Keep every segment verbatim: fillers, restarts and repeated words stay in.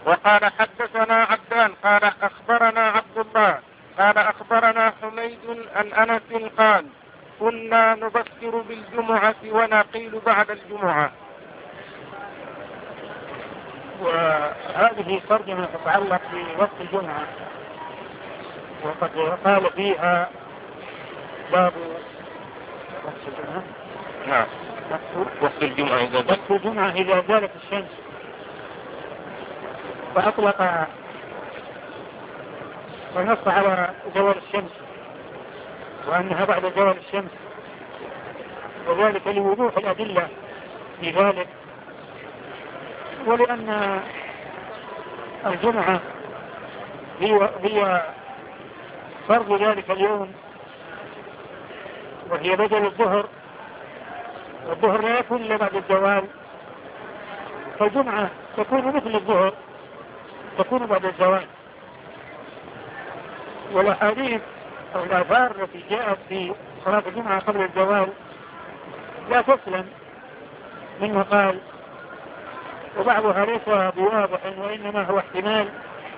وقال حدثنا عبدان قال أخبرنا عبد الله قال أخبرنا حميد عن أنس قال كنا نبكر بالجمعة ونقيل بعد الجمعة. وهذه ترجمة تتعلق بوقت الجمعة، وقد قال فيها باب وقت الجمعة. نعم وقت الجمعة إذا وقت الجمعة إذا زالت الشمس، فأطلق ونص على زوال الشمس وأنها بعد زوال الشمس، وذلك لوضوح الأدلة في ذلك، ولأن الجمعة هي, هي فرض ذلك اليوم، وهي بدل الظهر، والظهر لا يكون إلا بعد الزوال، فالجمعة تكون مثل الظهر، تكون بعد الزوال. والأحاديث أو الآثار التي جاءت في صلاة الجمعة قبل الزوال لا تسلم منه قال، وبعضها ليس بواضح وإنما هو احتمال.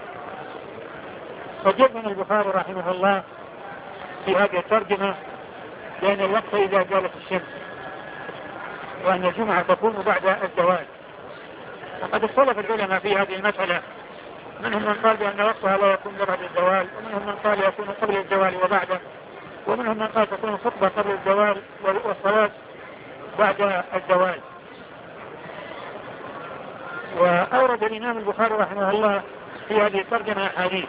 فجزم البخاري رحمه الله في هذه الترجمة لأن الوقت إذا زالت الشمس، وأن الجمعة تكون بعد الزوال. وقد اختلف العلماء في هذه المسألة، منهم من قال بأن وقتها لا يكون بعد الزوال، ومنهم من قال يكون قبل الزوال وبعده، ومنهم من قال تكون خطبة قبل الزوال والصلاة بعد الزوال. وأورد الإمام البخاري رحمه الله في هذه الترجمة أحاديث،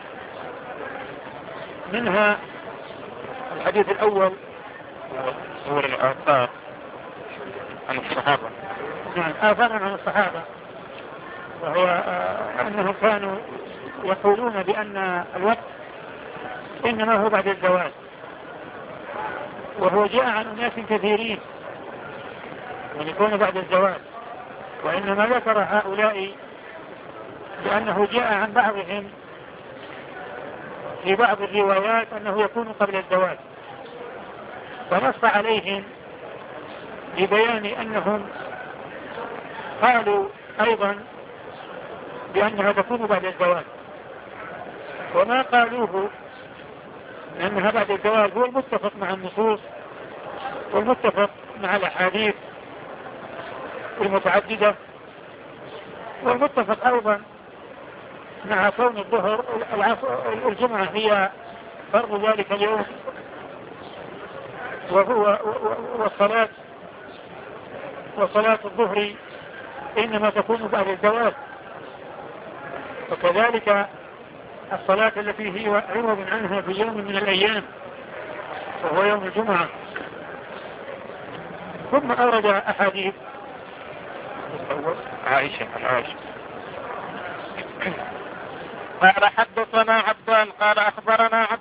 منها الحديث الأول هو الآثار عن الصحابة. نعم آثار عن الصحابة، وهو أنهم كانوا يقولون بأن الوقت إنما هو بعد الزوال، وهو جاء عن أناس كثيرين من يكون بعد الزوال، وإنما ذكر هؤلاء لأنه جاء عن بعضهم في بعض الروايات أنه يكون قبل الزوال، فنص عليهم لبيان أنهم قالوا أيضا بأنها تكون بعد الزوال، وما قالوه لأنها بعد الزوال هو المتفق مع النصوص والمتفق مع الأحاديث المتعددة، والمتفق أيضا مع كون الظهر الجمعة هي فرض ذلك اليوم، وهو والصلاة وصلاة الظهر إنما تكون بعد الزوال، وكذلك الصلاة التي هي عوض عنها في يوم من الأيام وهو يوم الجمعة. ثم أورد أحاديث عائشة عن عائشة قال حدثنا عبدان قال أخبرنا